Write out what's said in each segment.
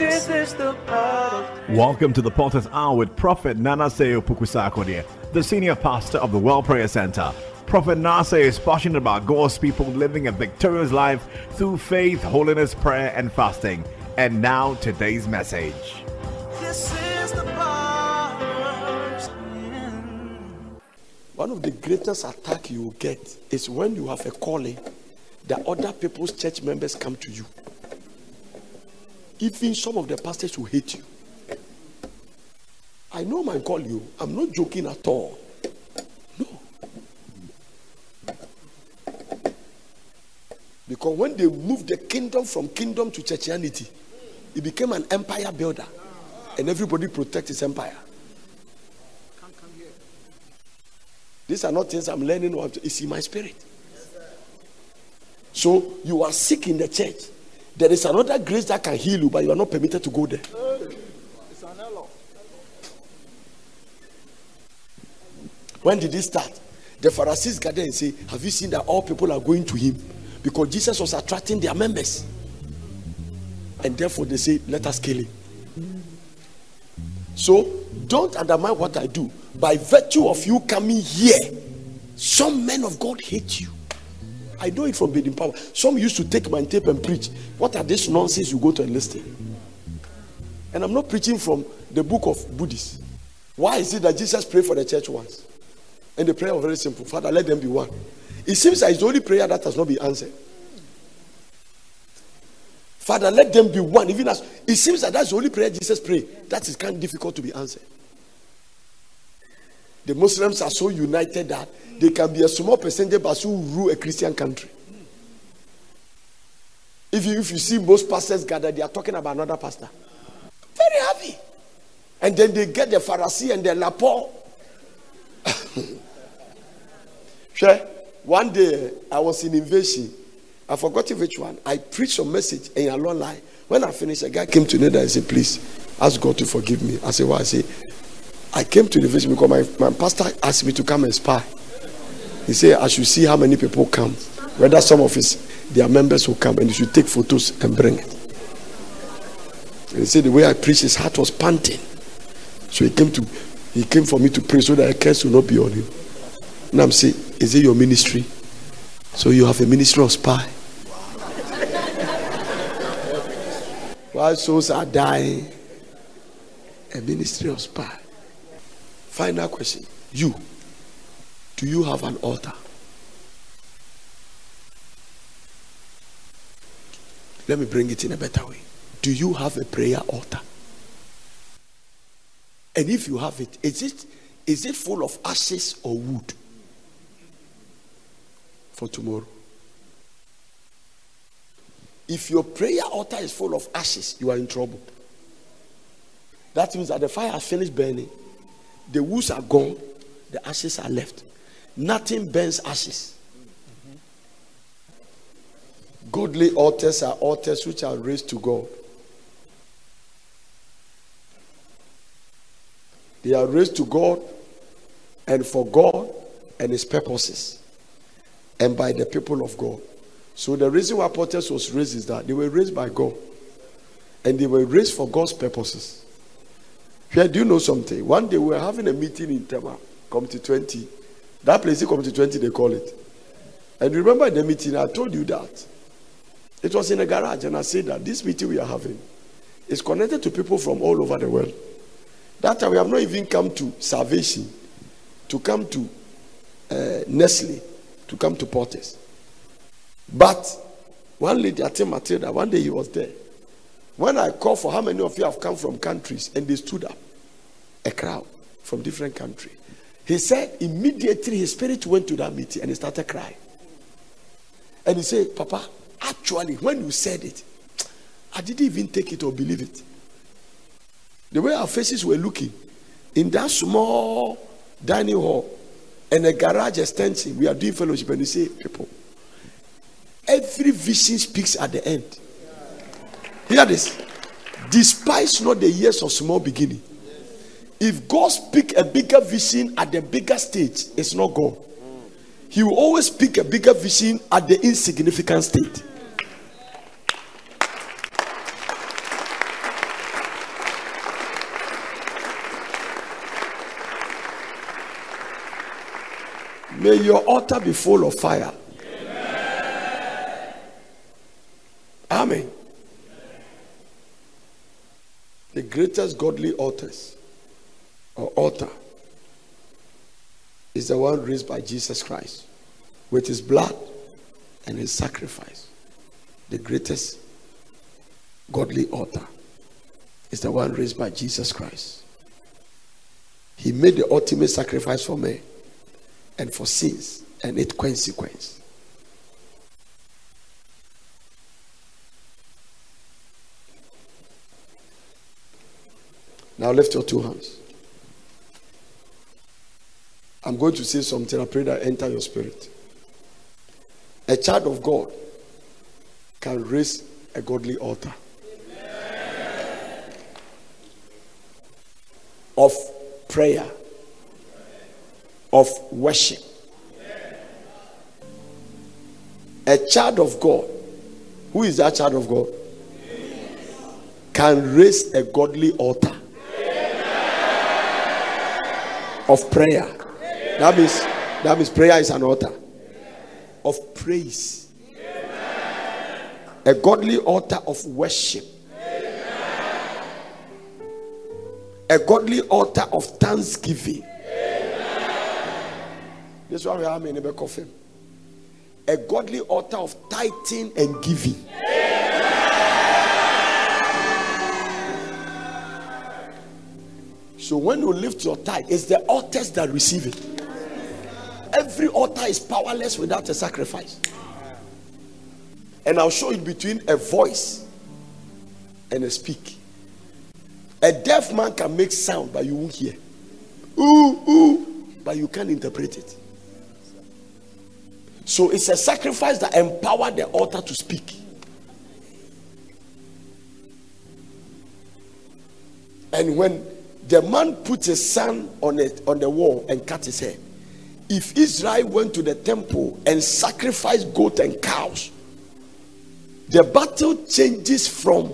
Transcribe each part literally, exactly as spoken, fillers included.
This is the part of Welcome to the Potter's Hour with Prophet Nanaseo Pukusakodie, the senior pastor of the World Prayer Center. Prophet Nase is passionate about God's people living a victorious life through faith, holiness, prayer, and fasting. And now, today's message. This is the part. One of the greatest attacks you will get is when you have a calling that other people's church members come to you. Even some of the pastors will hate you. I know my call you. I'm not joking at all. No. Because when they moved the kingdom from kingdom to churchianity, it became an empire builder. And everybody protects his empire. These are not things I'm learning. It's in my spirit. So you are sick in the church. There is another grace that can heal you, but you are not permitted to go there. It's an error. When did it start? The Pharisees gathered and say, have you seen that all people are going to him? Because Jesus was attracting their members. And therefore they say, let us kill him. So don't undermine what I do. By virtue of you coming here, some men of God hate you. I know it from Building Power. Some used to take my tape and preach. What are this nonsense you go to and listen? And I'm not preaching from the book of Buddhists. Why is it that Jesus prayed for the church once? And the prayer was very simple. Father, let them be one. It seems that it's the only prayer that has not been answered. Father, let them be one. Even as it seems that that's the only prayer Jesus prayed. That is kind of difficult to be answered. The Muslims are so united that they can be a small percentage but still rule a Christian country. If you, if you see most pastors gathered, they are talking about another pastor. Very happy. And then they get the Pharisee and the Lapo. Sure. One day I was in invasion. I forgot which one. I preached a message in a long line. When I finished, a guy came to me and said, please ask God to forgive me. I said, why? I said, I came to the vision because my, my pastor asked me to come and spy. He said, I should see how many people come. Whether some of his their members will come, and you should take photos and bring it. And he said the way I preached, his heart was panting. So he came to he came for me to pray so that a curse will not be on him. And I'm saying, is it your ministry? So you have a ministry of spy. While souls are dying, a ministry of spy. Final question. You, do you have an altar? Let me bring it in a better way. Do you have a prayer altar? And if you have it, is it is it full of ashes or wood? For tomorrow. If your prayer altar is full of ashes, you are in trouble. That means that the fire has finished burning. The woods are gone, the ashes are left. Nothing burns ashes. Mm-hmm. Godly altars are altars which are raised to God. They are raised to God and for God and His purposes and by the people of God. So the reason why altars was raised is that they were raised by God and they were raised for God's purposes. Here, do you know something? One day we were having a meeting in Tema, Committee twenty. That place is Committee twenty, they call it. And remember in the meeting, I told you that. It was in a garage, and I said that this meeting we are having is connected to people from all over the world. That time we have not even come to salvation, to come to uh, Nestle, to come to Porters. But one lady, I tell Matilda, one day he was there. When I called for how many of you have come from countries, and they stood up, a crowd from different countries. He said immediately his spirit went to that meeting and he started crying. And he said, Papa, actually when you said it, I didn't even take it or believe it. The way our faces were looking in that small dining hall and a garage extension, we are doing fellowship, and you say, people, every vision speaks at the end. Hear this. Despise not the years of small beginning. If God speak a bigger vision at the bigger stage, it's not God. He will always speak a bigger vision at the insignificant state. May your altar be full of fire. Amen. The greatest godly altars or altar is the one raised by Jesus Christ with his blood and his sacrifice. The greatest godly altar is the one raised by Jesus Christ. He made the ultimate sacrifice for men and for sins and its consequence. Now lift your two hands. I'm going to say something. I pray that enter your spirit. A child of God can raise a godly altar. Amen. Of prayer, of worship. Amen. A child of God, who is that child of God? Yes. Can raise a godly altar. Of prayer. That means that means prayer is an altar of praise. A godly altar of worship. A godly altar of thanksgiving. This one we have in the coffee. A godly altar of tithing and giving. So when you lift your tithe, it's the altars that receive it. Every altar is powerless without a sacrifice. And I'll show you between a voice and a speak. A deaf man can make sound, but you won't hear. Ooh, ooh, but you can't interpret it. So it's a sacrifice that empowers the altar to speak. And when the man put his son on it on the wall and cut his hair, if Israel went to the temple and sacrificed goat and cows, the battle changes from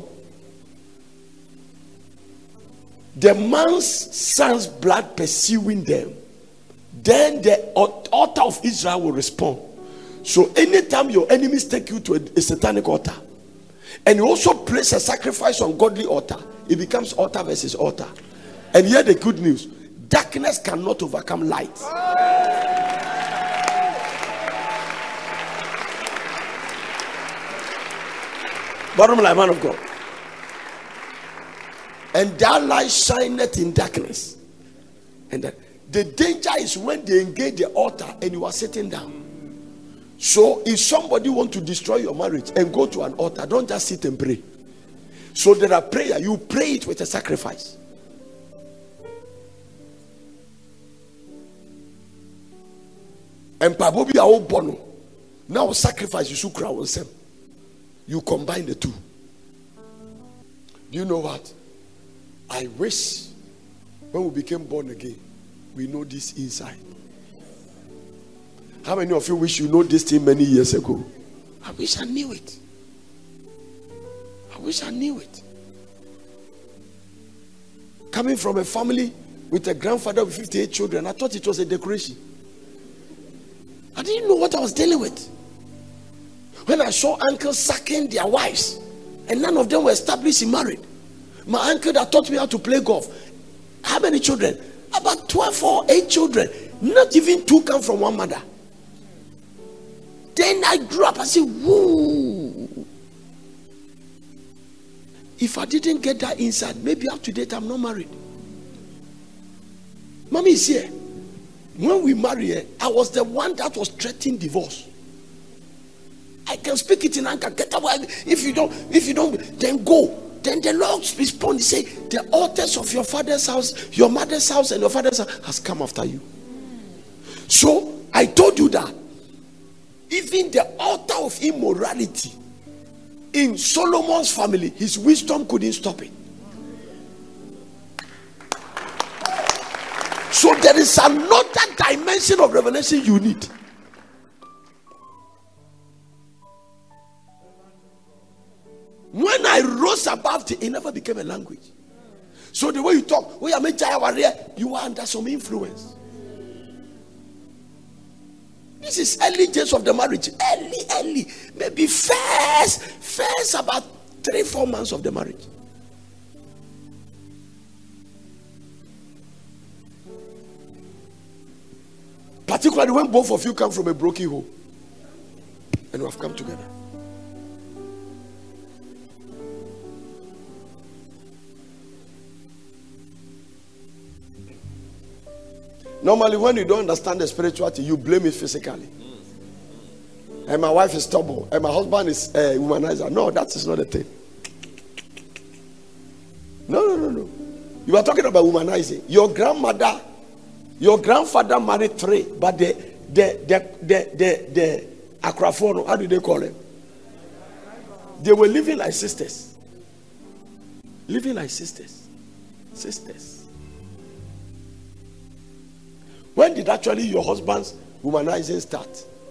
the man's son's blood pursuing them. Then the altar of Israel will respond. So anytime your enemies take you to a, a satanic altar, and you also place a sacrifice on godly altar, it becomes altar versus altar. And here the good news: darkness cannot overcome light. Bottom line, man of God. And that light shineth in darkness. And the, the danger is when they engage the altar and you are sitting down. So if somebody want to destroy your marriage and go to an altar, don't just sit and pray. So there are prayer, you pray it with a sacrifice. And Pabobi are bono. Now sacrifice you should crown them. You combine the two. Do you know what? I wish when we became born again, we know this inside. How many of you wish you know this thing many years ago? I wish I knew it. I wish I knew it. Coming from a family with a grandfather with fifty-eight children, I thought it was a decoration. I didn't know what I was dealing with. When I saw uncles sacking their wives, and none of them were established in marriage. My uncle that taught me how to play golf. How many children? About twelve or eight children. Not even two come from one mother. Then I grew up and said, woo. If I didn't get that inside, maybe up to date I'm not married. Mommy is here. When we married, I was the one that was threatening divorce. I can speak it in anger. Get away. If you don't, if you don't, then go. Then the Lord responds. He say, the altars of your father's house, your mother's house, and your father's house has come after you. So I told you that even the altar of immorality in Solomon's family, his wisdom couldn't stop it. So there is another dimension of revelation you need. When I rose above it, it never became a language. So the way you talk, you are under some influence. This is early days of the marriage. Early, early. Maybe first, first about three, four months of the marriage. Particularly when both of you come from a broken home and you have come together. Normally, when you don't understand the spirituality, you blame it physically. And my wife is stubborn, and my husband is a uh, womanizer. No, that is not the thing. No, no, no, no. You are talking about womanizing. Your grandmother, your grandfather married three, but the the the the the, the Akrafono, how do they call them? They were living like sisters. Living like sisters. Sisters. When did actually your husband's womanizing start?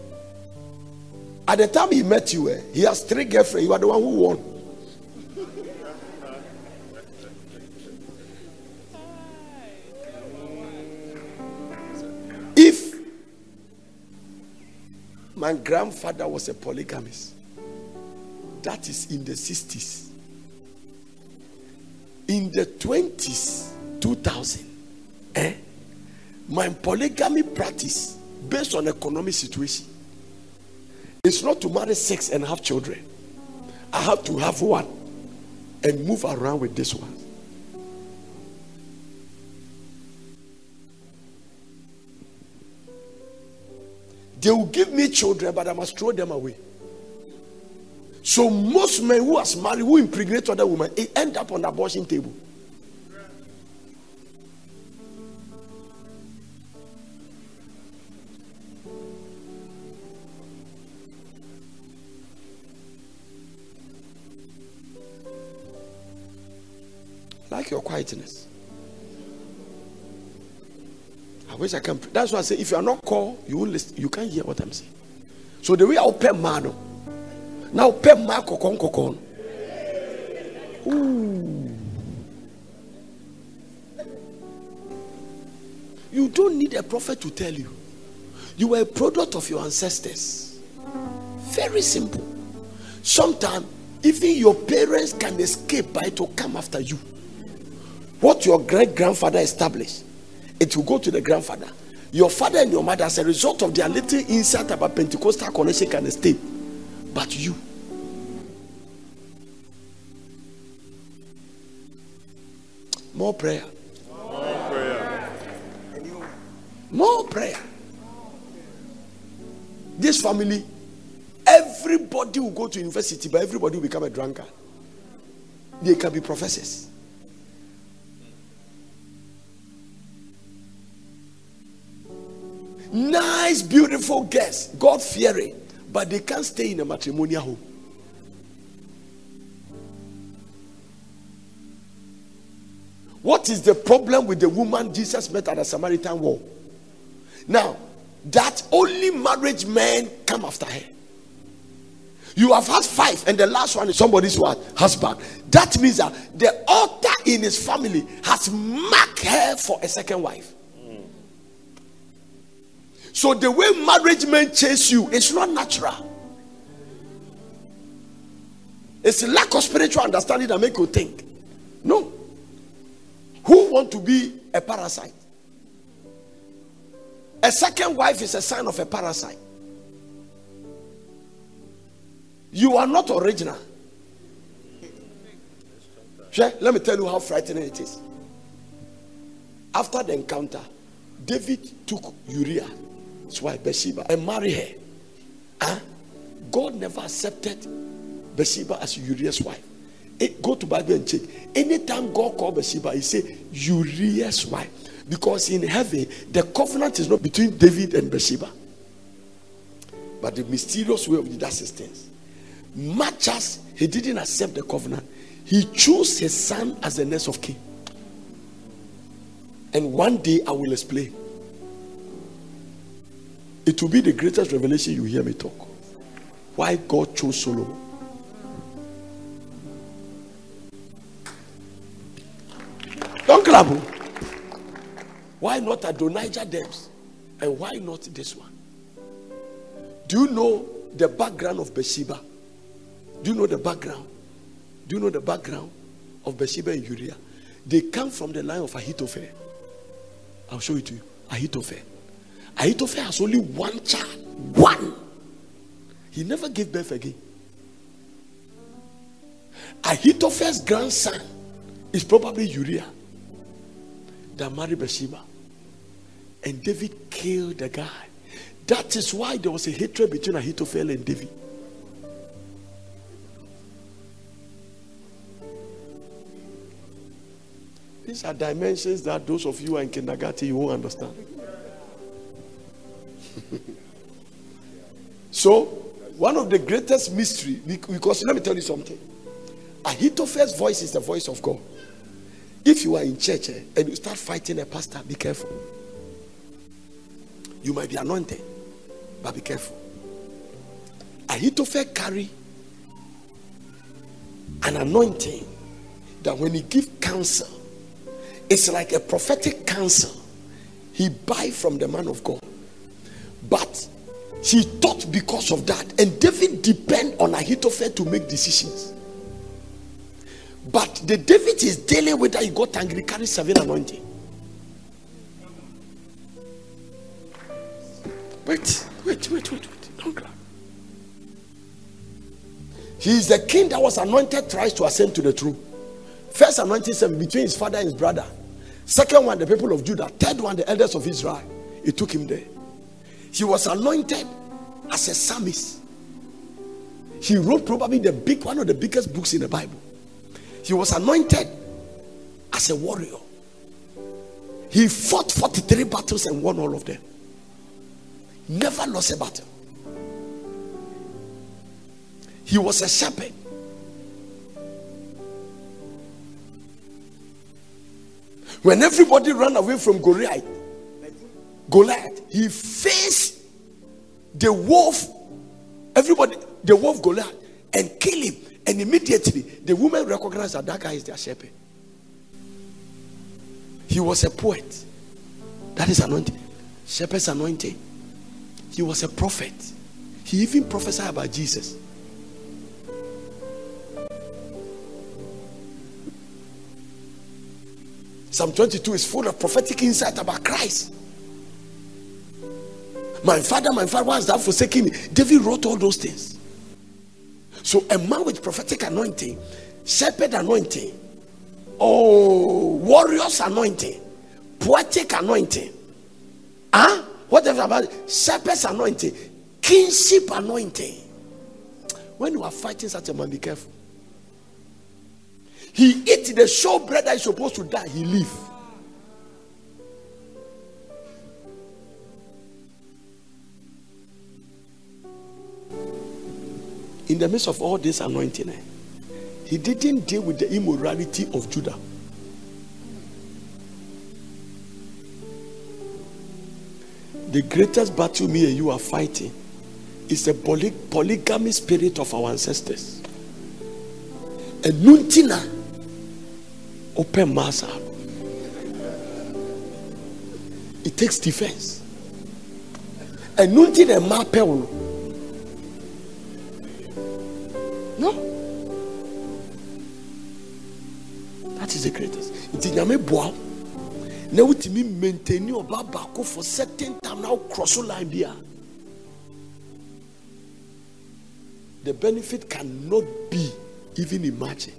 At the time he met you, eh, he has three girlfriends. You are the one who won. If my grandfather was a polygamist, that is in the sixties. In the twenties, two thousand, eh? My polygamy practice based on economic situation is not to marry six and have children. I have to have one and move around with this one. They will give me children, but I must throw them away. So most men who are married, who impregnate other women, it end up on the abortion table. Like your quietness. I wish I can. That's why I say, if you are not called, you will listen. You can't hear what I'm saying. So the way I open man, now open man kokon kokon. Ooh. You don't need a prophet to tell you. You are a product of your ancestors. Very simple. Sometimes even your parents can escape by to come after you. What your great grandfather established, it will go to the grandfather. Your father and your mother, as a result of their little insight about Pentecostal connection, can escape. But you, more prayer, More prayer. more prayer. This family, everybody will go to university, but everybody will become a drunkard. They can be professors. Nice, beautiful girls, God-fearing, but they can't stay in a matrimonial home. What is the problem with the woman Jesus met at the Samaritan well? Now, that only marriage men come after her. You have had five, and the last one is somebody's what? Husband. That means that the altar in his family has marked her for a second wife. So the way marriage men chase you, it's not natural. It's a lack of spiritual understanding that make you think. No. Who want to be a parasite? A second wife is a sign of a parasite. You are not original. Sure? Let me tell you how frightening it is. After the encounter, David took Uriah, his wife Bathsheba, and married her. Huh? God never accepted Bathsheba as Uriah's wife. It, go to Bible and check. Anytime God called Bathsheba, he say Uriah's wife, because in heaven the covenant is not between David and Bathsheba, but the mysterious way of the assistance. Much as he didn't accept the covenant, he chose his son as the next of kin. And one day I will explain. It will be the greatest revelation you hear me talk. Why God chose Solomon. Don't clap. Why not Adonijah Debs? And why not this one? Do you know the background of Bathsheba? Do you know the background? Do you know the background of Bathsheba and Uriah? They come from the line of Ahithophel. I'll show it to you. Ahithophel. Ahithophel has only one child. One. He never gave birth again. Ahithophel's grandson is probably Uriah that married Bathsheba. And David killed the guy. That is why there was a hatred between Ahithophel and David. These are dimensions that those of you who are in kindergarten, you won't understand. So, one of the greatest mystery, because let me tell you something. Ahithophel's voice is the voice of God. If you are in church eh, and you start fighting a pastor, be careful. You might be anointed, but be careful. Ahithophel carry an anointing that when he gives counsel, it's like a prophetic counsel he buy from the man of God. But he thought because of that, and David depend on Ahithophel to make decisions. But the David is dealing with that he got angry, carry seven anointing. Wait, wait, wait, wait, wait. Don't cry. He is the king that was anointed thrice to ascend to the throne. First anointing seven between his father and his brother. Second one, the people of Judah. Third one, the elders of Israel. It took him there. He was anointed as a psalmist. He wrote probably the big one of the biggest books in the Bible. He was anointed as a warrior. He fought forty-three battles and won all of them. Never lost a battle. He was a shepherd. When everybody ran away from Goliath, Goliath, he faced the wolf, everybody, the wolf Goliath, and killed him. And immediately, the woman recognized that that guy is their shepherd. He was a poet. That is anointing. Shepherd's anointing. He was a prophet. He even prophesied about Jesus. Psalm twenty-two is full of prophetic insight about Christ. My father, my father, why has thou forsaken me? David wrote all those things. So a man with prophetic anointing, shepherd anointing, oh, warriors anointing, poetic anointing, huh? Whatever about it, shepherd's anointing, kingship anointing. When you are fighting such a man, be careful. He eat the showbread that is supposed to die, he live. In the midst of all this anointing, eh, he didn't deal with the immorality of Judah. The greatest battle me and you are fighting is the poly- polygamy spirit of our ancestors. And nuntina open massa. It takes defense. And nuntina mapel. No. That is the greatest. It's in Yame Boa. Now to me maintain your babako for certain time now cross line there. The benefit cannot be even imagined.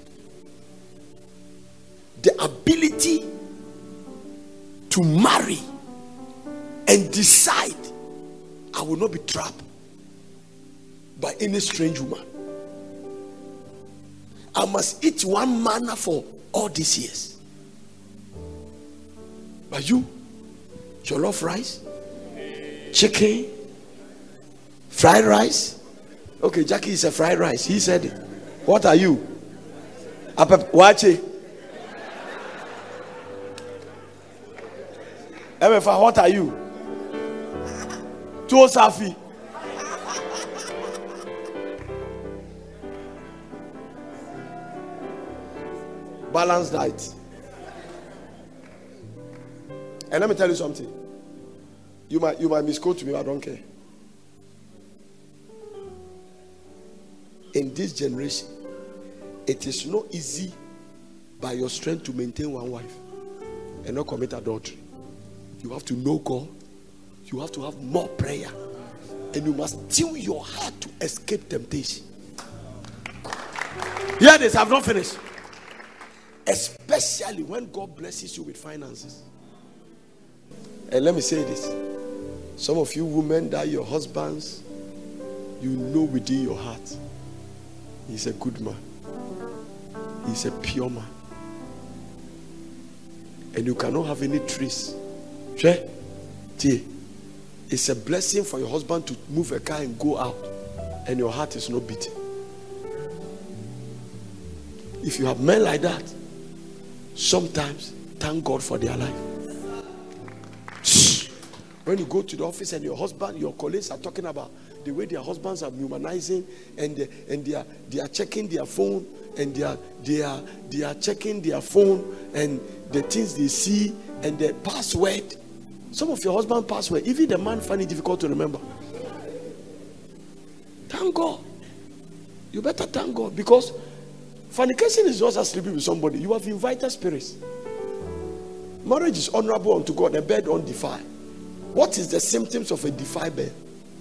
The ability to marry and decide I will not be trapped by any strange woman. I must eat one manna for all these years. But you, jollof rice, chicken, fried rice. Okay, Jackie is a fried rice. He said it. What are you? Watch it. What are you? Tuo Safi. Balanced diet. And let me tell you something. You might you might misquote me, I don't care. in this generation, it is not easy by your strength to maintain one wife and not commit adultery. You have to know God. You have to have more prayer. And you must still your heart to escape temptation. Hear this, I've not finished. Especially when God blesses you with finances. And let me say this. Some of you women that your husbands, you know within your heart, he's a good man. He's a pure man. And you cannot have any trace. Sure? It's a blessing for your husband to move a car and go out, and your heart is not beating. If you have men like that, sometimes thank God for their life. Shh. When you go to the office and your husband, your colleagues are talking about the way their husbands are humanizing, and they, and they are they are checking their phone, and they are they are they are checking their phone and the things they see and the password. Some of your husband's password, even the man find it difficult to remember. Thank God. You better thank God, because fornication is just as sleeping with somebody. You have invited spirits. Marriage is honorable unto God, a bed undefiled. What is the symptoms of a defiled bed?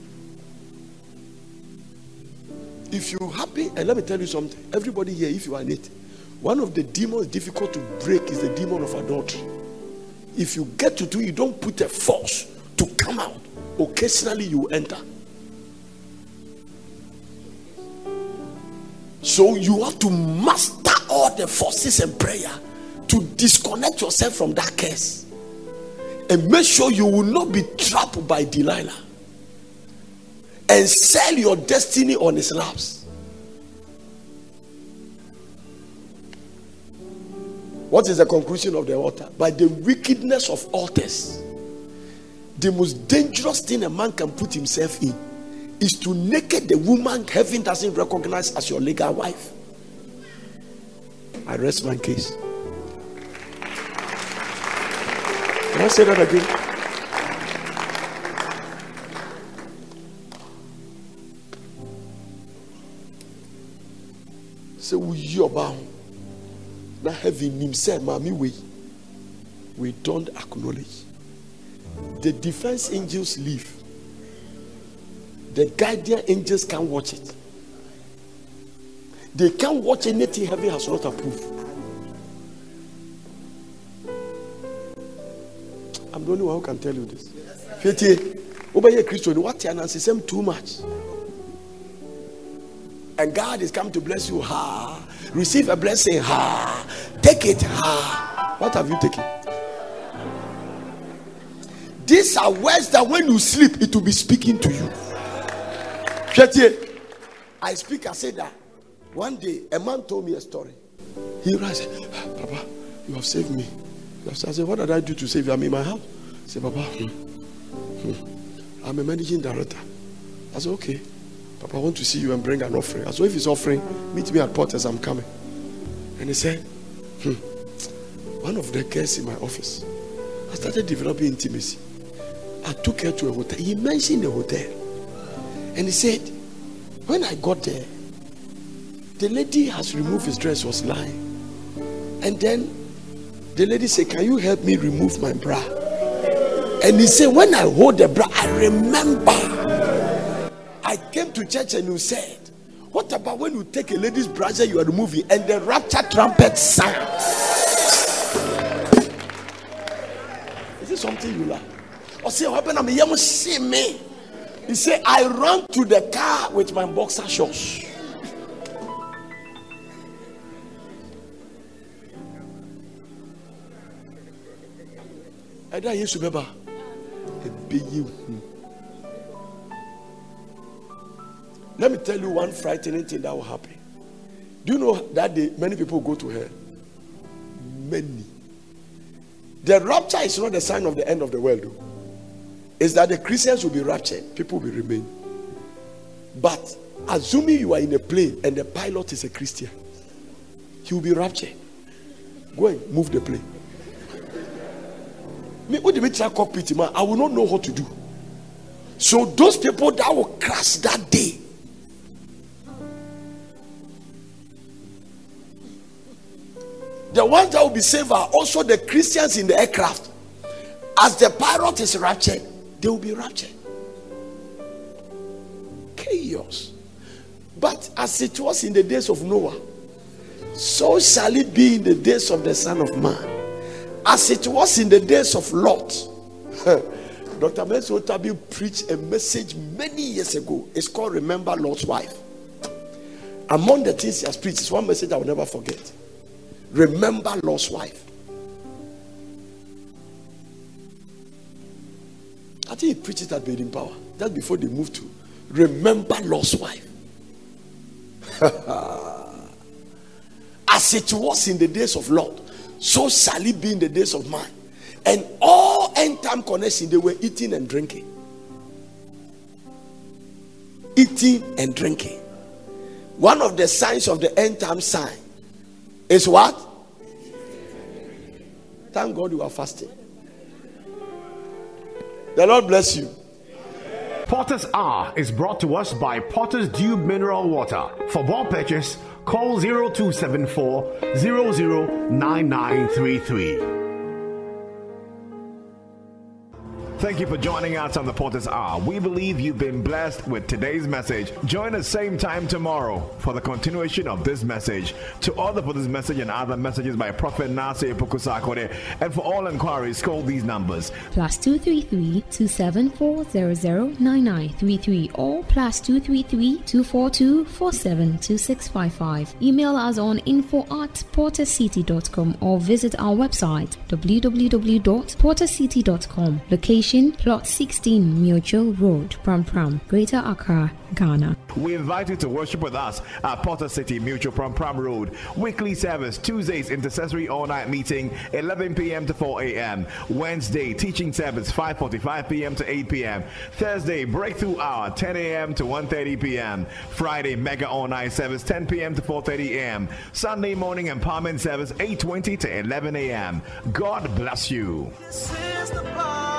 If you happy, and let me tell you something, everybody here, if you are in it, one of the demons difficult to break is the demon of adultery. If you get to do, you don't put a force to come out. Occasionally you enter. So you have to master all the forces and prayer to disconnect yourself from that curse, and make sure you will not be trapped by Delilah and sell your destiny on his laps. What is the conclusion of the altar? By the wickedness of altars, the most dangerous thing a man can put himself in is to naked the woman heaven doesn't recognize as your legal wife. I rest my case. Can I say that again? Say we you bound. Now having him said, Mommy, we we don't acknowledge. The defense angels leave. The guardian angels can't watch it. They can't watch anything heaven has not approved. I'm the only one who can tell you this. Over here, Christian, what you say too much. And God is come to bless you. Ha. Receive a blessing. Ha. Take it. Ha. What have you taken? These are words that when you sleep, it will be speaking to you. I speak, I said that one day a man told me a story. He said, Papa, you have saved me. I said, what did I do to save you? I'm in my house. I said, Papa, hmm, hmm, I'm a managing director. I said, okay. Papa, I want to see you and bring an offering. I said, if it's offering, meet me at Porter's, I'm coming. And he said, hmm, one of the guests in my office, I started developing intimacy. I took her to a hotel. He mentioned the hotel. And he said, when I got there, the lady has removed his dress, was lying. And then the lady said, can you help me remove my bra? And he said, when I hold the bra, I remember I came to church and you said, what about when you take a lady's bra you are removing and the rapture trumpet sound? Is it something you like? Or say, what happened? I'm see me. He said, I ran to the car with my boxer shorts. I don't used to remember. Let me tell you one frightening thing that will happen. Do you know that day many people go to hell? Many. The rapture is not the sign of the end of the world, though. It's that the Christians will be raptured, people will remain. But assuming you are in a plane and the pilot is a Christian, he will be raptured. Go and move the plane. Me, what do you try cockpit, man? I will not know what to do. So those people that will crash that day, The ones that will be saved are also the Christians in the aircraft. As the pilot is raptured, they will be raptured. Chaos. But as it was in the days of Noah, so shall it be in the days of the Son of Man. As it was in the days of Lot. Doctor Mensa Otabil preached a message many years ago. It's called Remember Lot's Wife. Among the things he has preached is one message I will never forget. Remember Lot's wife. I think he preached it at Building Power. Just before they moved to Remember Lot's wife. As it was in the days of Lot, so shall it be in the days of man. And all end time connection, they were eating and drinking. Eating and drinking. One of the signs of the end time sign is what? Thank God you are fasting. The Lord bless you. Potter's Hour is brought to us by Potter's Dew Mineral Water. For more purchase, call zero two seven four zero zero nine nine three three. Thank you for joining us on the Potter's Hour. We believe you've been blessed with today's message. Join us same time tomorrow for the continuation of this message. To order for this message and other messages by Prophet Nasir Pukusakode, and for all inquiries, call these numbers. Plus two three three two seven four zero zero nine nine three three or plus two three three two four two four seven two six five five. Email us on info at portercity dot com or visit our website w w w dot portercity dot com. Location Plot sixteen Mutual Road, Pram Pram, Greater Accra, Ghana. We invite you to worship with us at Potter City Mutual Pram Pram Road. Weekly service, Tuesdays intercessory all-night meeting, eleven p.m. to four a.m. Wednesday teaching service, five forty-five p.m. to eight p.m. Thursday breakthrough hour, ten a.m. to one thirty p.m. Friday mega all-night service, ten p.m. to four thirty a.m. Sunday morning empowerment service, eight twenty to eleven a.m. God bless you. This is the part.